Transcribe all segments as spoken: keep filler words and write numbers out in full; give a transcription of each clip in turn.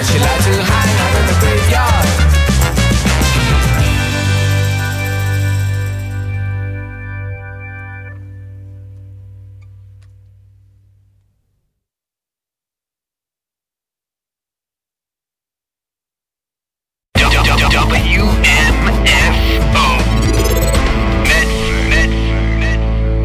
she liked to hang out in the graveyard. W M F O Medford. Medford.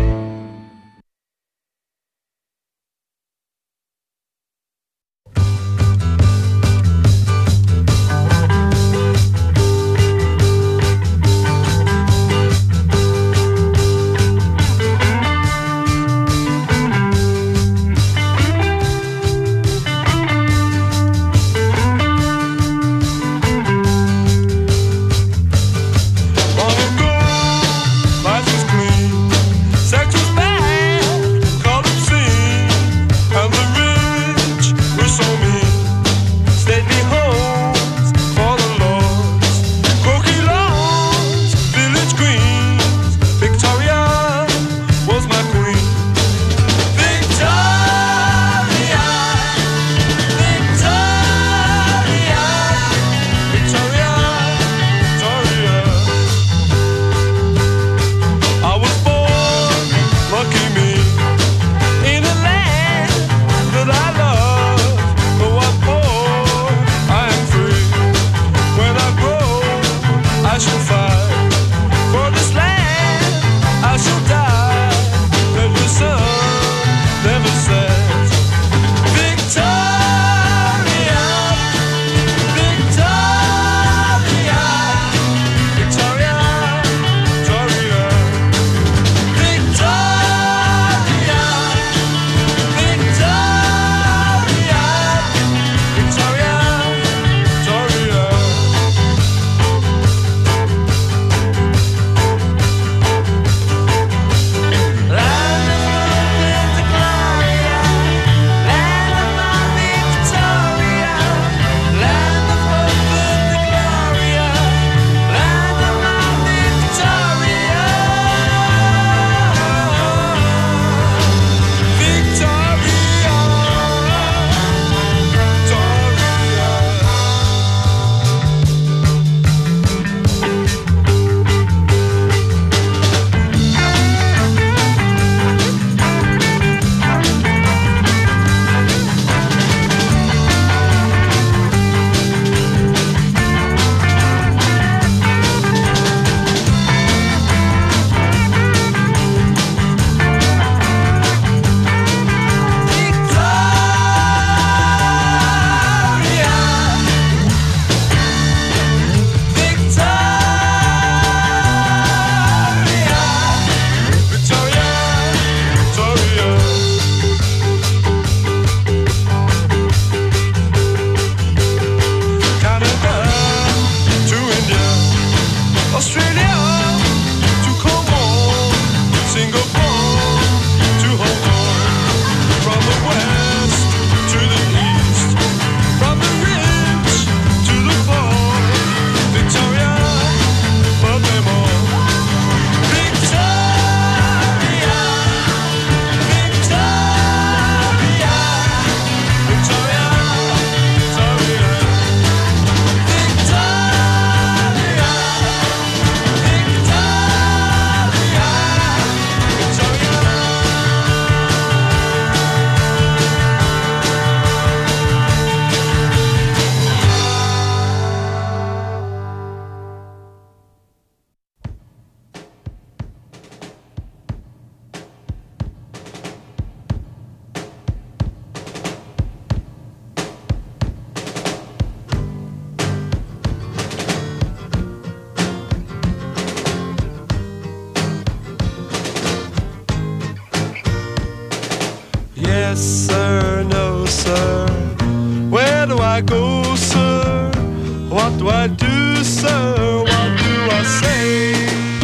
Yes, sir, no, sir. Where do I go, sir? What do I do, sir? What do I say?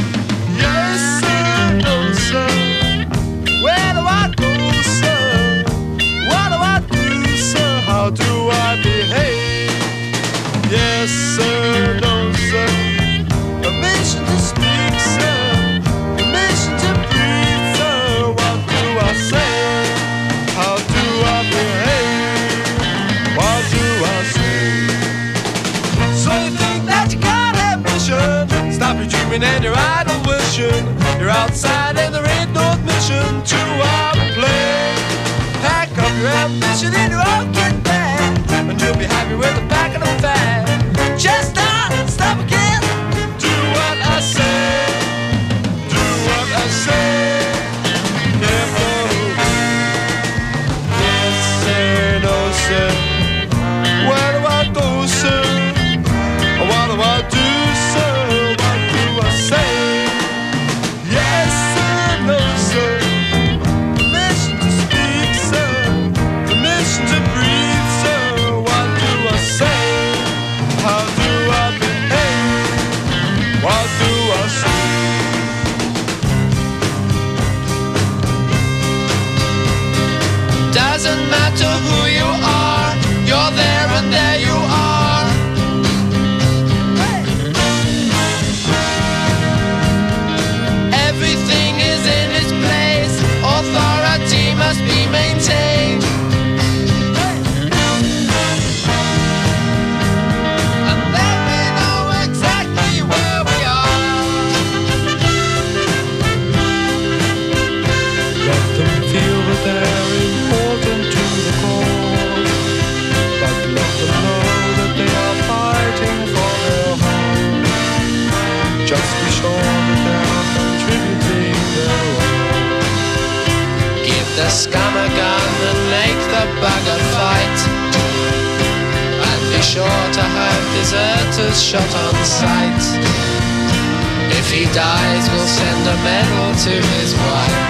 Yes, sir, no, sir. Where do I go, sir? What do I do, sir? How do I behave? Yes, sir, no, sir. Permission to speak, sir. Permission to breathe, sir. What do I say? How do I behave? What do I say? admission to our play. Pack up your ambition in your own kit bag, and you'll be happy with the back of the bag. Just stop, stop again. Do what I say. Do what I say. Careful. Yes, sir, no, sir. Where do I go, sir? What do I do, sir? What do I say? Yes, sir, no, sir. Permission to speak, sir. Permission to breathe, sir. What do I say? How do I behave? What do I say? Doesn't matter who you are, you're there and there you are. Everything is in its place, authority must be maintained. And then we know exactly where we are. Let them feel that they're important to the cause, but let them know that they are fighting for their home. Just be sure that they're contributing their own. Give the scum a gun and make the bugger fight. And be sure to have deserters shot on sight. If he dies, we'll send a medal to his wife.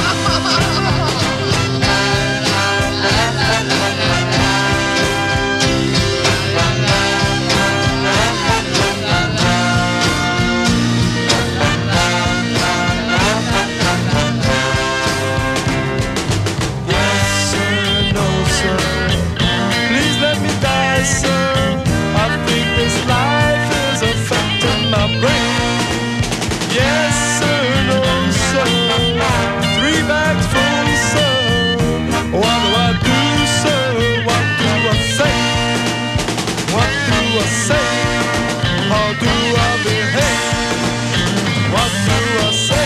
Yes, sir, no, sir. Please let me die, sir. I think this life is affecting my brain. Yes, sir, no, sir. Three bags full, sir. What do I do, sir? What do I say? What do I say? How do I behave? What do I say?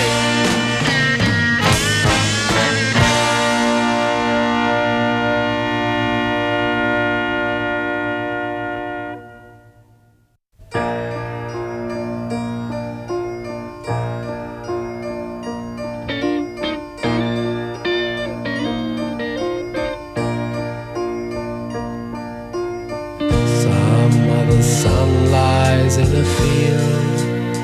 Some other sun lies in a field.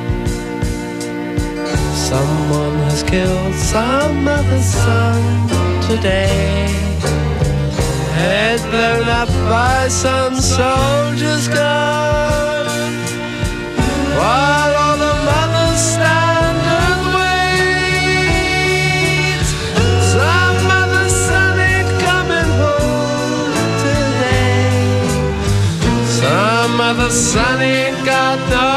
Someone has killed some other sun today. Head blown up by some soldier's gun, while all the mothers stand and wait. Some other son ain't coming home today. Some other son ain't got no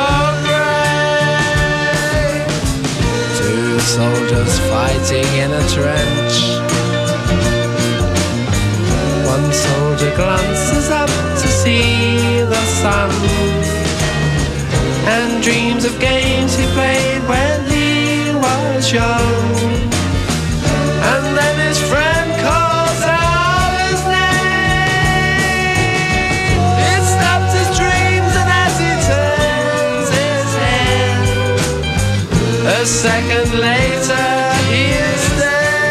grave. Two soldiers fighting in a trench. One soldier glances up to see the sun and dreams of games he played when he was young. And then his friend calls out his name. It stops his dreams, and as he turns his head, a second later he is dead.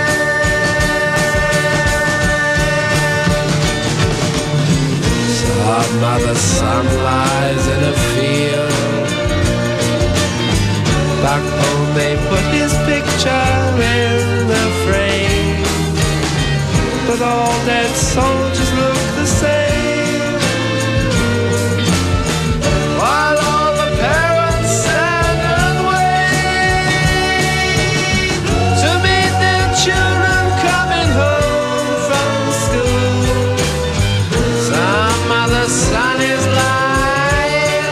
Some other son lies in a field. Back home they put his picture in the frame, but all dead soldiers look the same. While all the parents stand and wait to meet their children coming home from school. Some other son is lying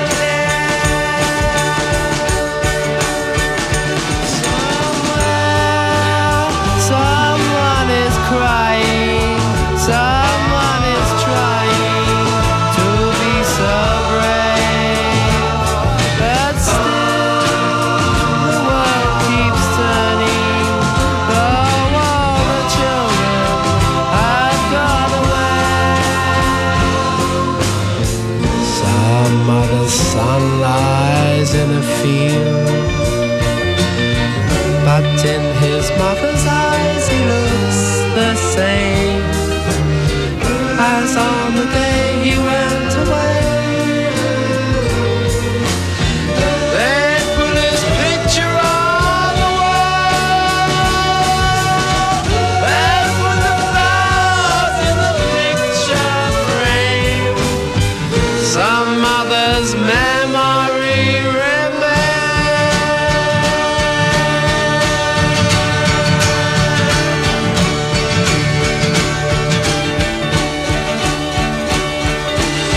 dead. Somewhere, someone is crying. Someone is trying fame, as on the day he went away. They put his picture on the wall. They put the flowers in the picture frame. Some mother's memory remains.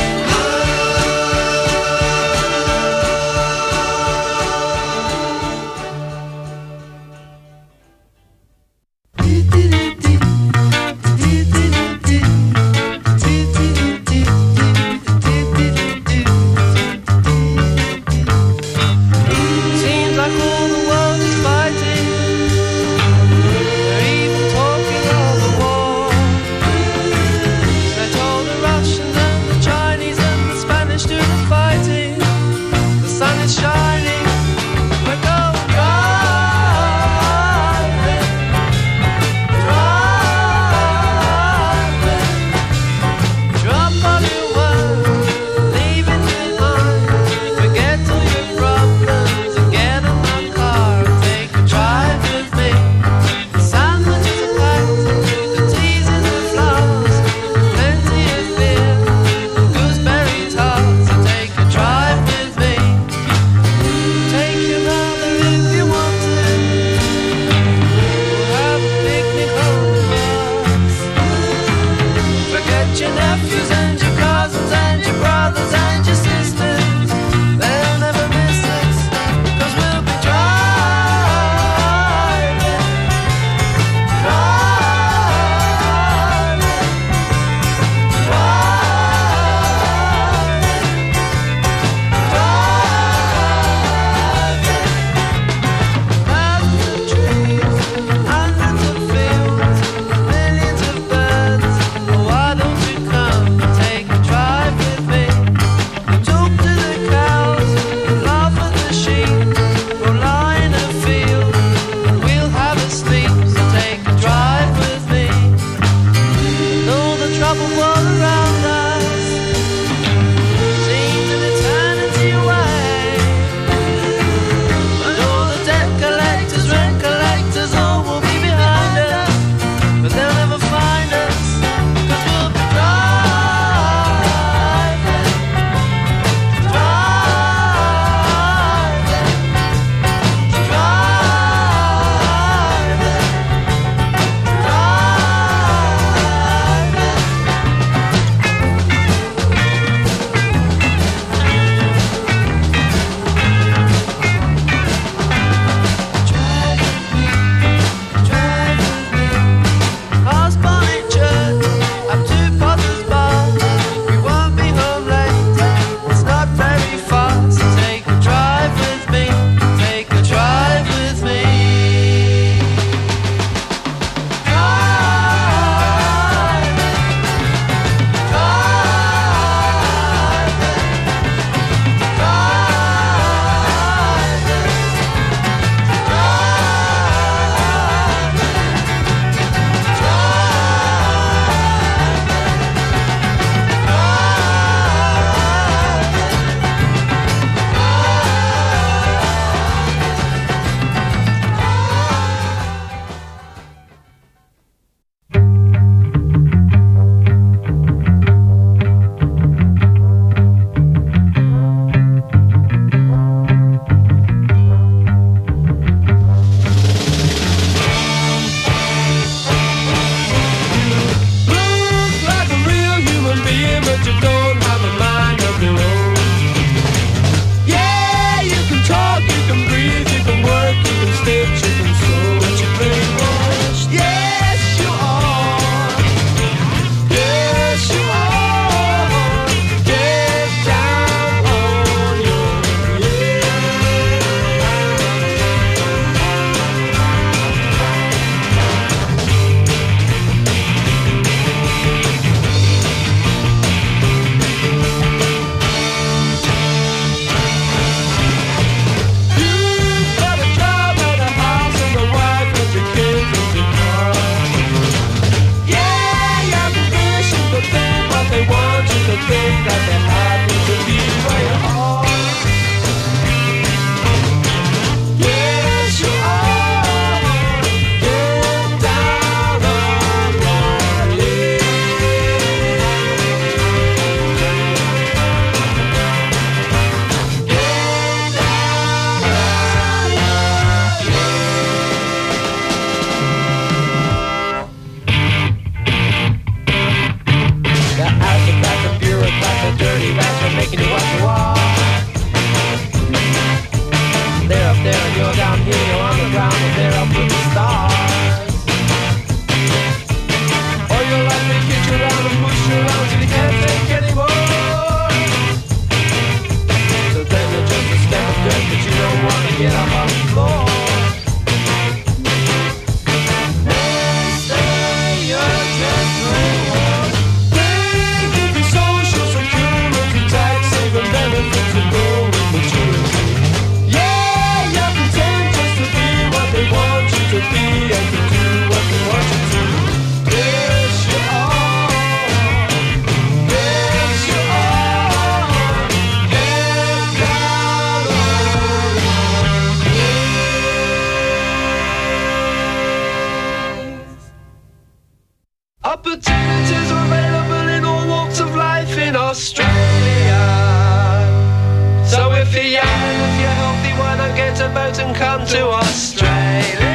Opportunities are available in all walks of life in Australia. So if you're young and if you're healthy, why not get a boat and come to Australia?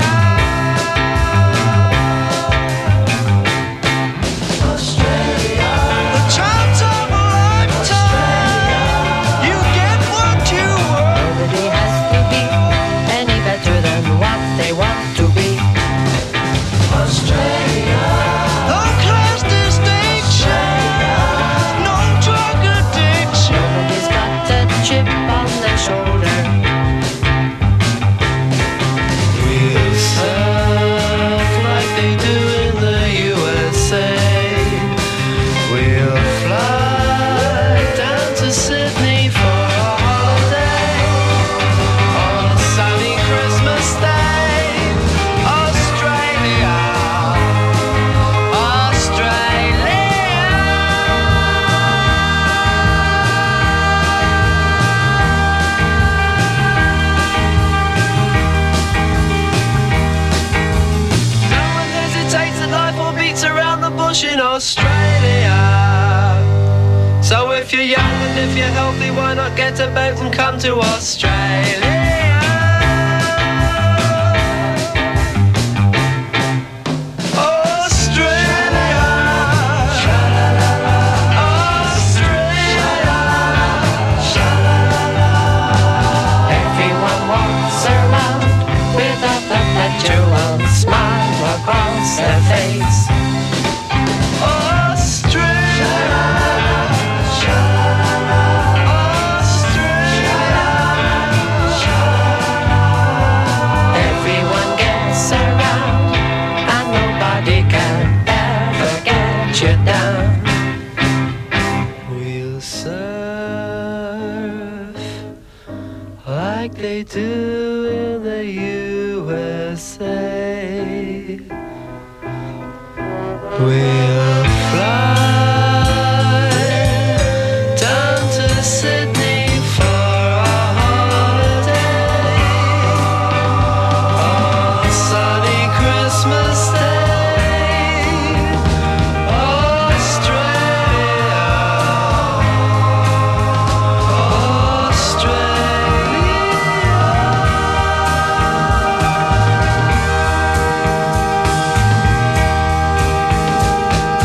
Australia. The chance of a lifetime. You get what you want. Nobody has to be any better than what they want to be. Australia. No class distinction. No drug addiction. Nobody's got a chip on their shoulder. We'll surf like they do in the U S A. We'll fly down to Sydney for a holiday on a sunny Christmas day. Australia, Australia. No one hesitates at life or beats around the bush in Australia. So if you're young and if you're healthy, why not get a boat and come to Australia? Australia. Australia. Everyone walks around with a perpetual smile across their face. Australia. Everyone gets around and nobody can ever get you down. We'll surf like they do in the U S A. We'll fly down to Sydney for a holiday on a sunny Christmas day. Australia, Australia.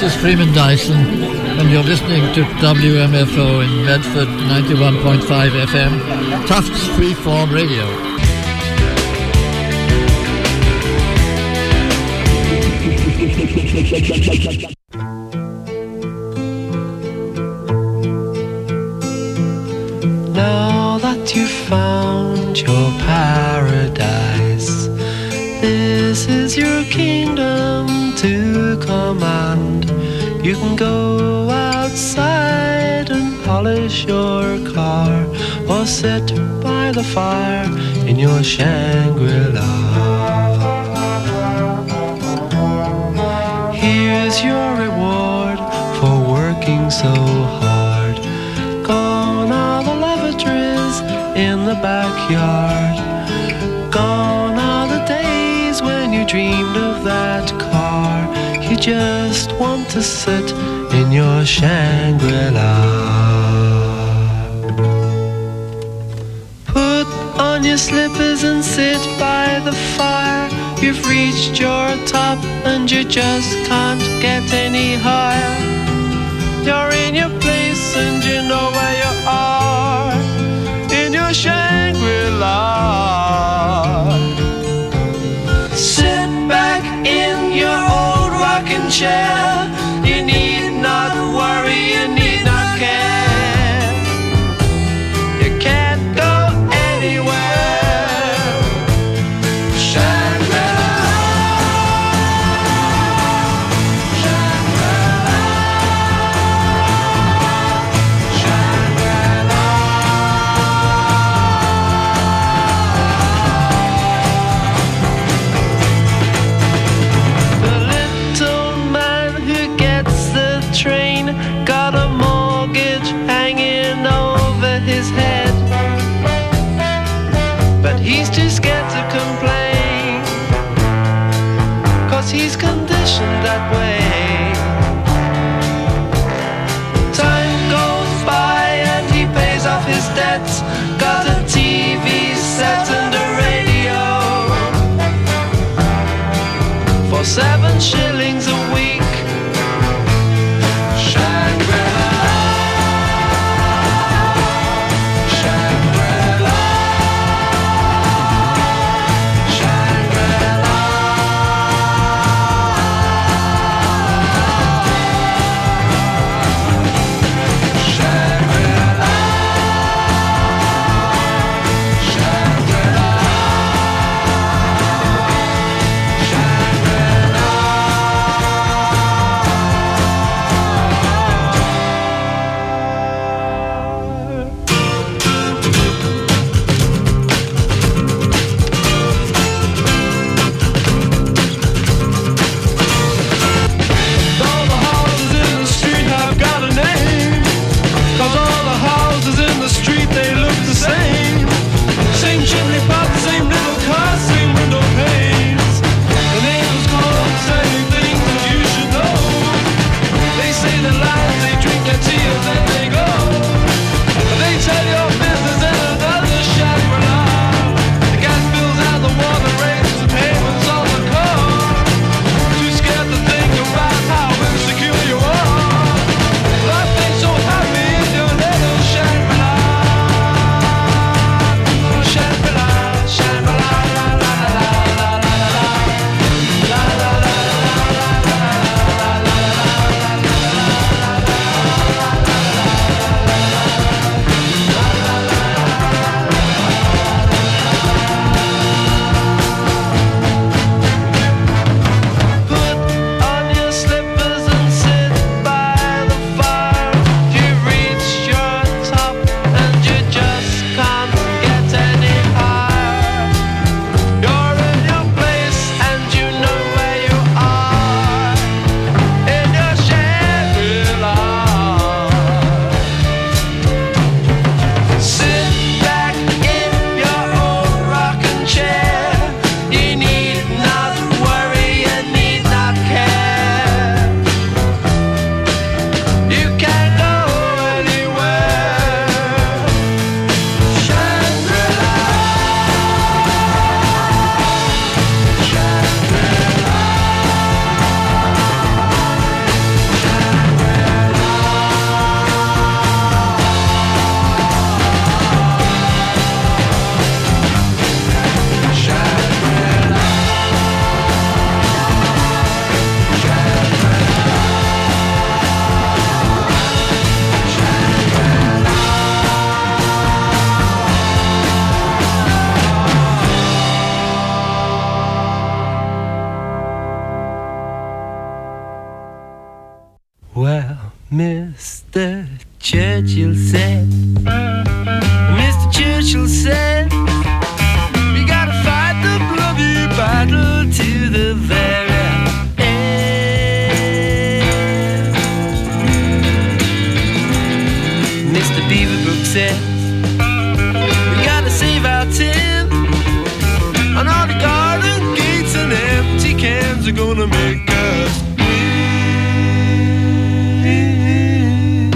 is Freeman Dyson, and you're listening to W M F O in Medford, ninety-one point five F M, Tufts Freeform Radio. Now that you've found your paradise, this is your kingdom to command. You can go outside and polish your car, or sit by the fire in your Shangri-La. Here's your reward for working so hard. Gone are the lavatories in the backyard. Gone are the days when you dreamed of that car. You just want to sit in your Shangri-La. Put on your slippers and sit by the fire. You've reached your top and you just can't get any higher. You're in your place and you know where you are, in your Shangri-La. Sit back in your old rocking chair. You need not worry, you need not care. You can't go anywhere. Shangri-La, Shangri-La, Shangri-La. The little man who gets the train got a mortgage hanging over his head, but he's too scared to complain, 'cause he's conditioned that way. Time goes by and he pays off his debts, got a T V set and a radio for seven shillings a week. Shangri-La, Shangri-La, Shangri-La. Shangri-La, Shangri-La, all the houses in the street have got a name, 'cause all the houses in the street, they look the same. Same chimney pot, same little car, same window panes. The neighbors call the same things that you should know. They say the lies, they drink their tea and then they go. They tell your business in another Shangri-La. The gas bills and the water rates, the payments on the car. Too scared to think about how insecure you are. Life ain't so happy in your little Shangri-La. Shangri-La, Churchill said, Mister Churchill said, we gotta fight the bloody battle to the very end. Mister Beaverbrook said, we gotta save our tin, and all the garden gates and empty cans are gonna make us win.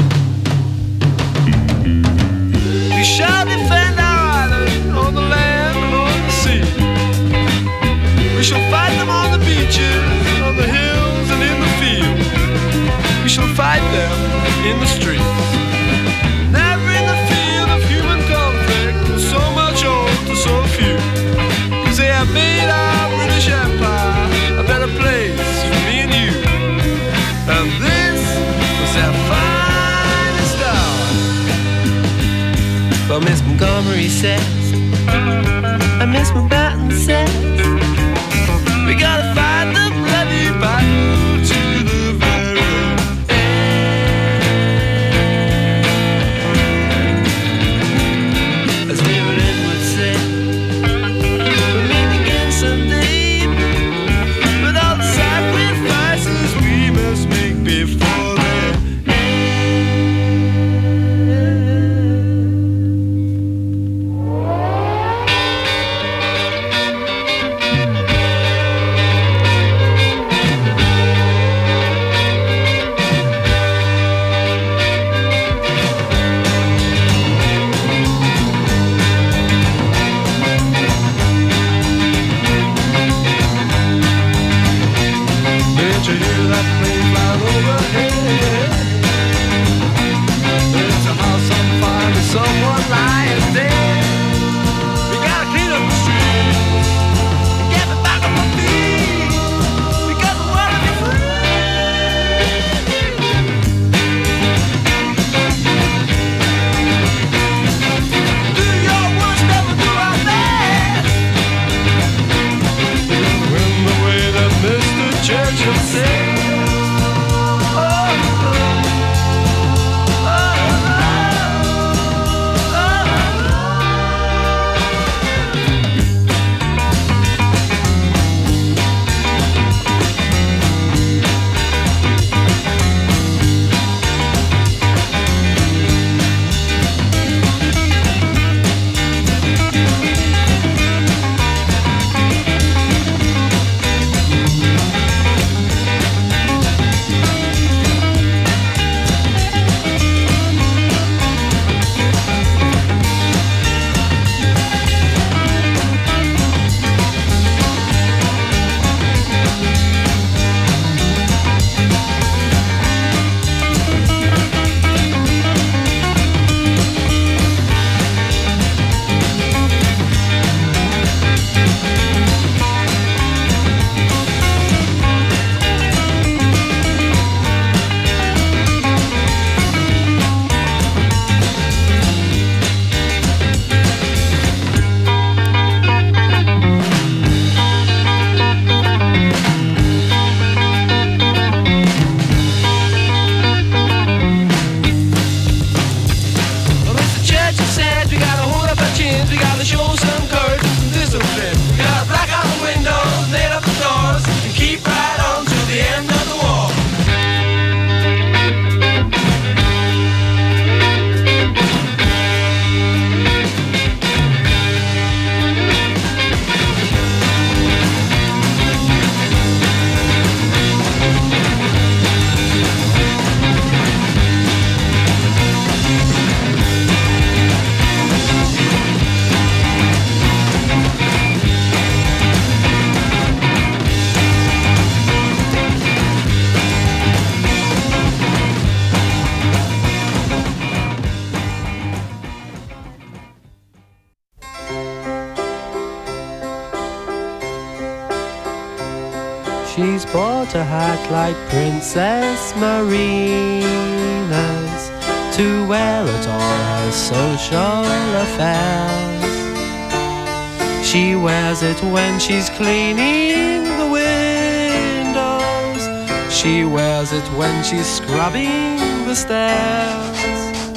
We shall defend our island on the land and on the sea. We shall fight them on the beaches, on the hills and in the field. We shall fight them in the streets. Never in the field of human conflict with so much old to so few. Cause they have made our British Empire a better place for me and you. And this was their finest hour. But Miss Montgomery says, and Miss Mountbatten says, we gotta fight the bloody battle to the very end. As David Edwards said, we'll meet again someday, with all the sacrifices we must make before the someone lying dead. We gotta clean up the street, get me back on my feet. We got the world to be free. Do your worst, never do our best. In the way that Mister Churchill said. She's bought a hat like Princess Marina's to wear at all her social affairs. She wears it when she's cleaning the windows. She wears it when she's scrubbing the stairs.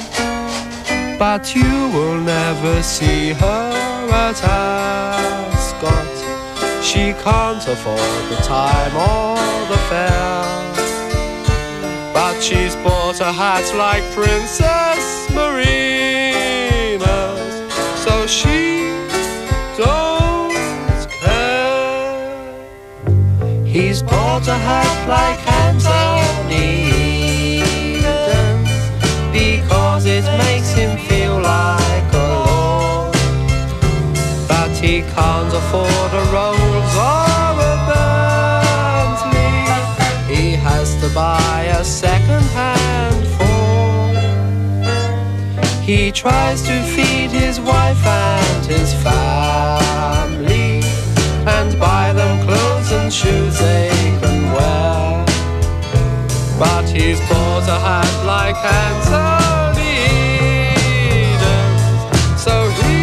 but you will never see her at Ascot. She can't afford the time or the fare, but she's bought a hat like Princess Marina's, so she don't care. He's bought a hat like Anthony Eden, because it makes him feel like a lord, but he can't afford a Rolls or a Bentley. He has to buy a second-hand Ford. He tries to feed his wife and his family, and buy them clothes and shoes they can wear, but he's bought a hat like Anthony Eden, so he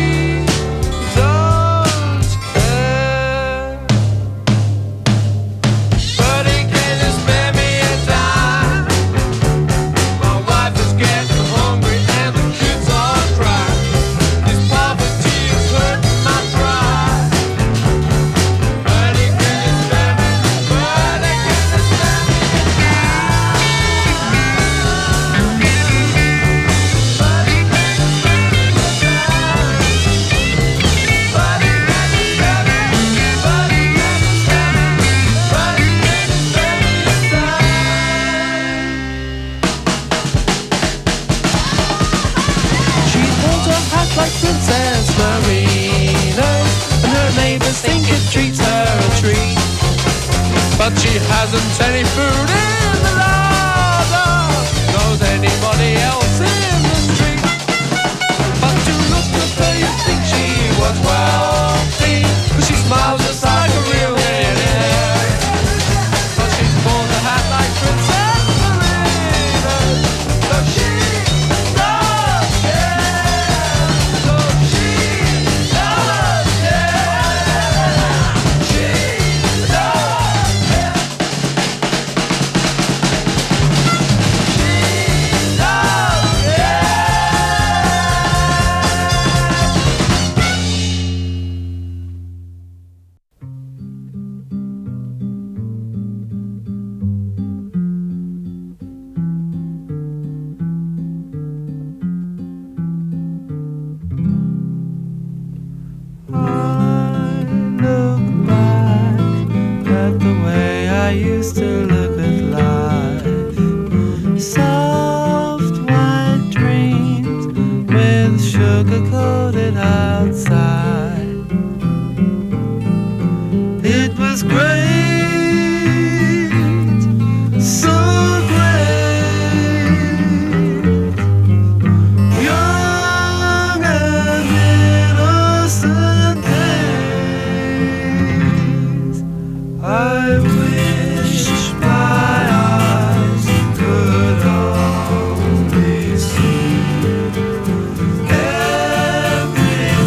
don't care. But he can't spare me a dime. My wife is getting hungry and the kids are crying. This poverty is hurting my pride. But he can't spare me, but he can't spare me a dime. But he can't spare me a dime. But he can't spare me, but he can't spare me, but he can't spare me a dime. She holds her hat like Princess Marina, and her neighbors think it treats her a treat. But she hasn't any food in the larder, knows anybody else in the street. But to look at her you think she was wealthy, 'cause she smiles just like a real millionaire. But she's bought a hat like Princess Marina, so she does care. So she does care. She does care. She does care. I look back at the way I used to look at life. Soft white dreams with sugar-coated outside. It was great, so great. Young and innocent days. I wish my eyes could only see every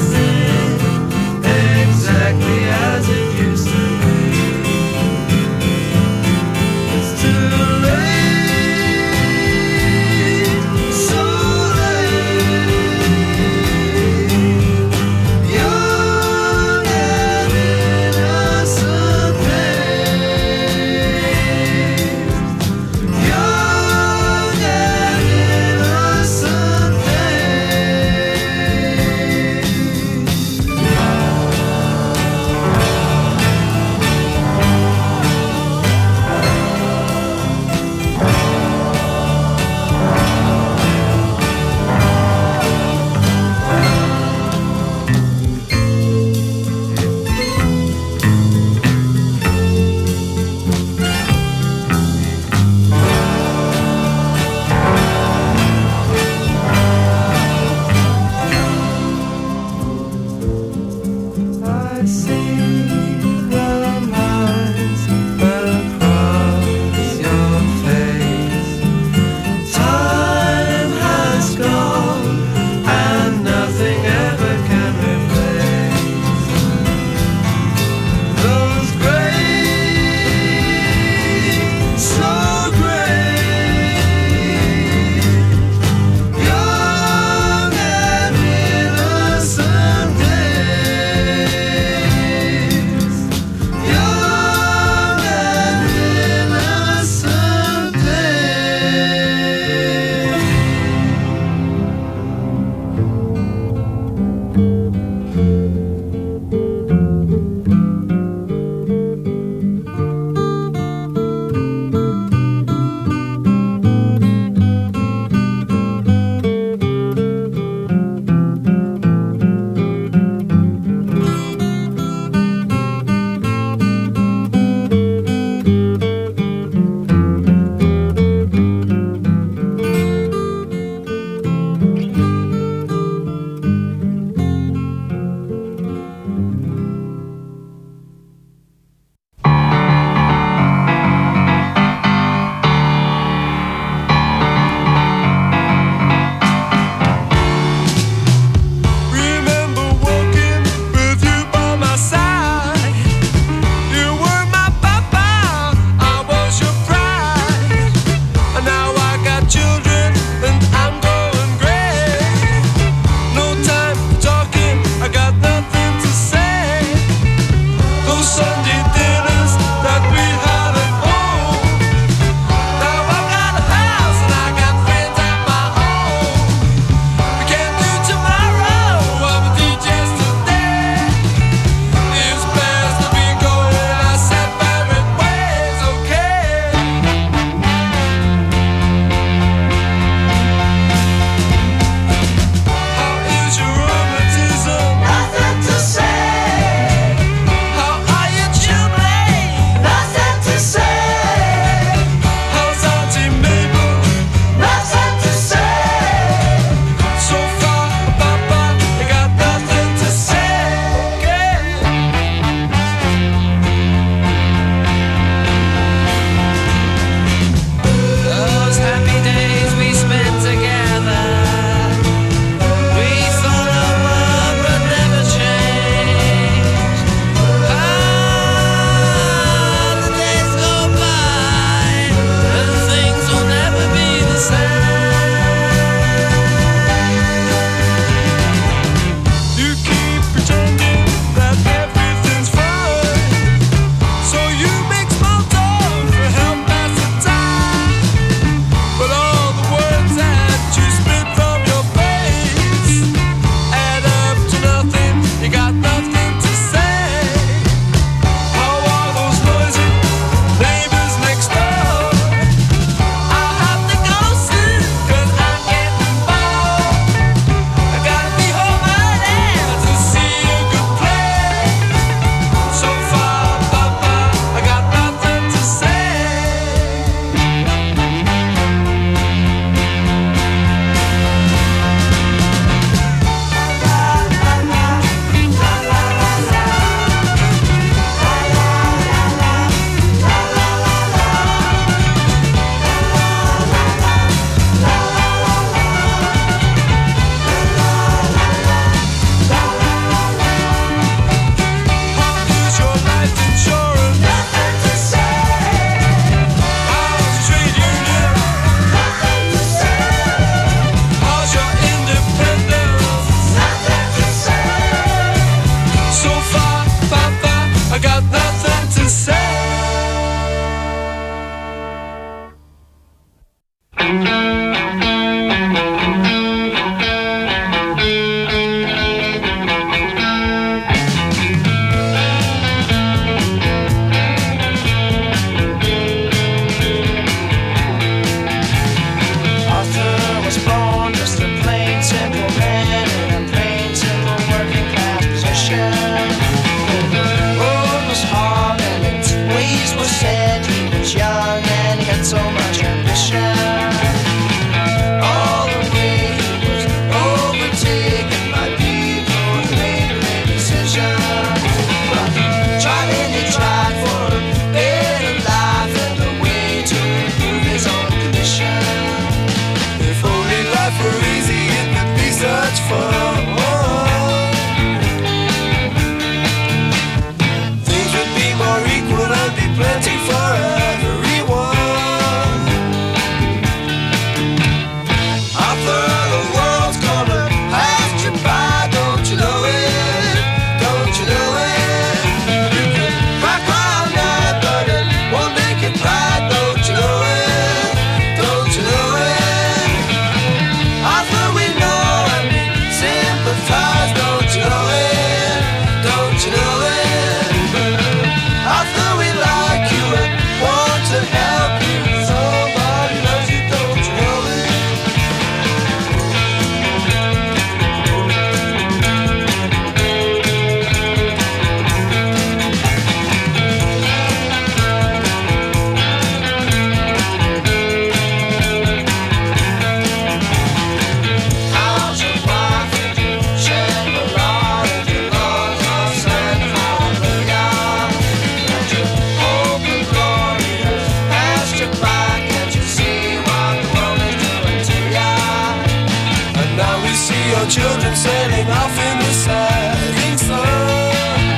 see your children sailing off in the setting sun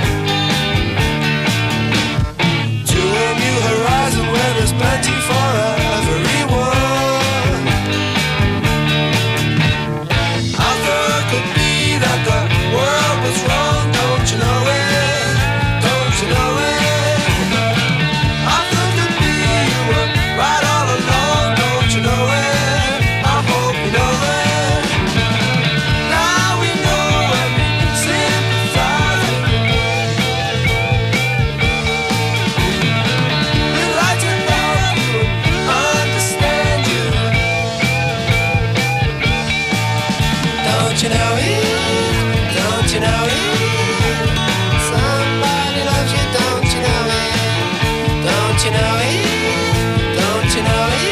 to a new horizon where there's plenty for everyone. I thought it could be that the world was wrong, don't you know it? Don't you know it? I thought it could be you were right all along, don't you know it? I hope you know it. Now we know and we sympathize. We'd like to help you and understand you. Don't you know it? Don't you know it? Somebody loves you, don't you know it? Don't you know it? Don't you know it?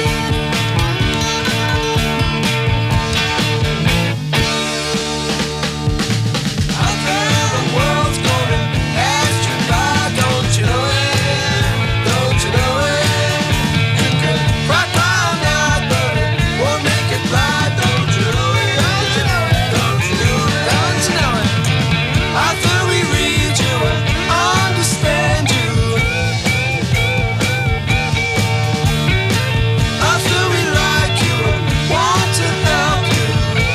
Out there the world's gonna pass you by, don't you know it? Don't you know it? You can cry, cry all night, but it won't make it right, don't you know it? Don't you know it? Don't you know it? Don't you know it? After we read you and understand you, after we like you and want to help you,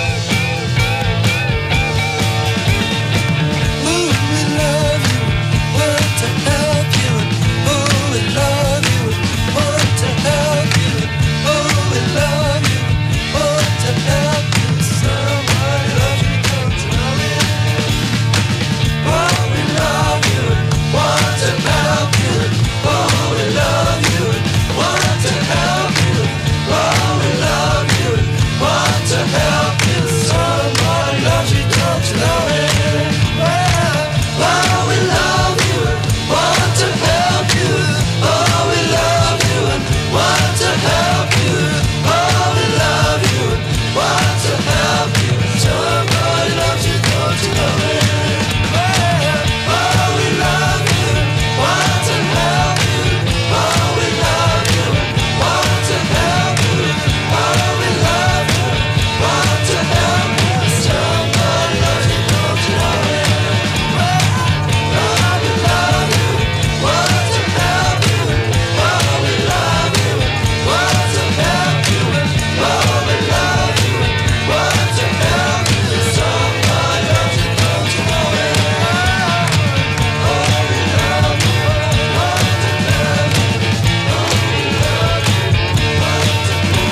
ooh, we love you, want to help you, and oh, we love you, want to help you, and oh, we love you, want to help you. Somebody loves you, don't you know it? Oh, we love you, want to help you. Oh, we love you, want to help you. Oh, we love you, want to help you. Somebody loves you, don't you know it? Oh, we love you, want to help you. Oh, we love you, want to help you. Oh, we love you, want to help you. Somebody loves you, don't you know it? Oh, we love you, want to help you. Oh, we love you, want to help you. Oh, we love you, want to help you. Somebody loves you, don't you know it? Oh, we love you, want to help you. Oh, we love you, want to help you. Oh, we love you, want to help you. Somebody loves you, don't you know it? Oh, we love you, want to help you. Oh, we love you, want to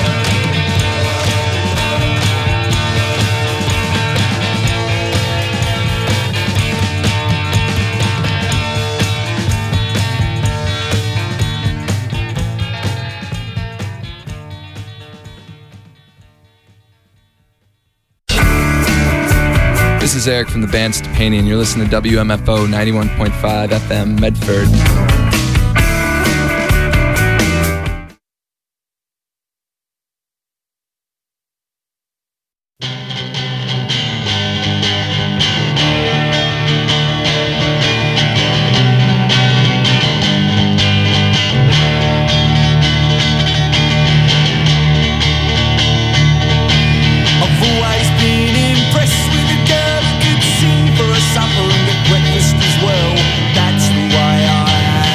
This is Eric from the band Stupani, and you're listening to W M F O ninety-one point five F M Medford. I've always been impressed with a girl who could sing for a supper and get breakfast as well. That's the way I am.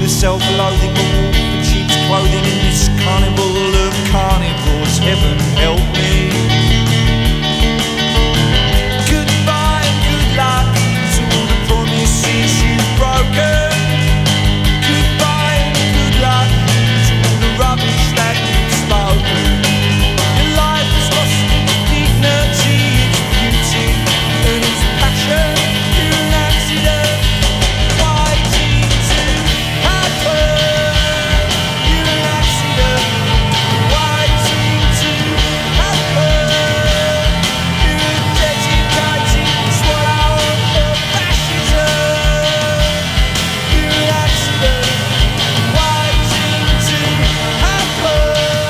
the self-loathing all for cheap clothing in this carnival of carnivores. Heaven help me. Goodbye and good luck to all the promises you've broken. Goodbye and good luck to all the rubbish that you've spoken. Your life has lost its dignity, its beauty and its passion. You're an accident waiting to happen. You're an accident waiting to happen. You're a dedicated swallow of fascism. You're an accident waiting to happen.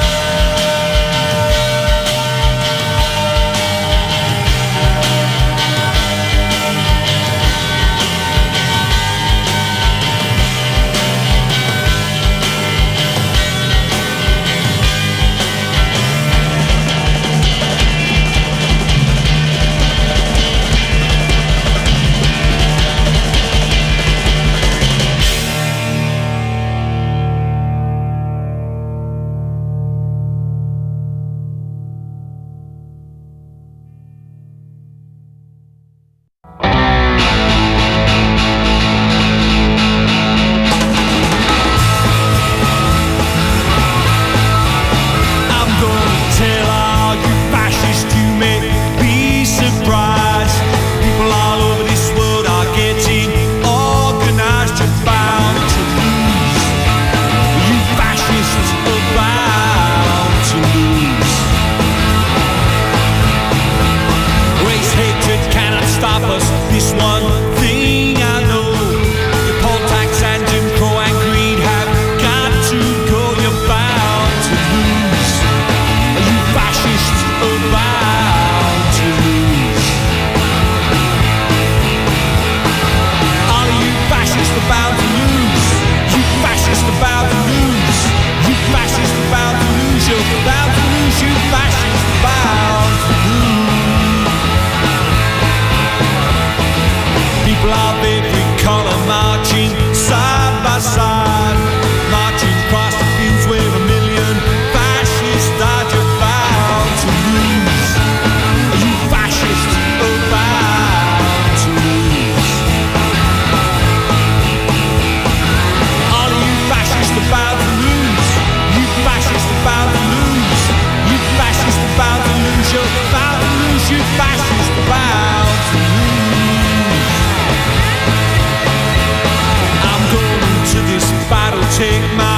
I'm gonna tell all you fascists you may be surprised. People all over this world are getting organized. You're bound to lose. You fascists are bound to lose. Race hatred cannot stop us. This one thing I know. Your poll tax and Jim Crow and greed have got to go. You're bound to lose. You fascists are bound to lose. All of you fascists are bound to lose. You fascists are bound to lose. You fascists are bound to lose. You're bound to lose. You fascists are bound to lose. People of every color marching side by side, marching across the fields where a million fascists died. You're bound to lose. You fascists are bound to lose. All of you fascists are bound to lose. You fascists are bound to lose. You fascists are bound to lose. You're bound to lose. You fascists are bound to lose. I'm going to this battle, take my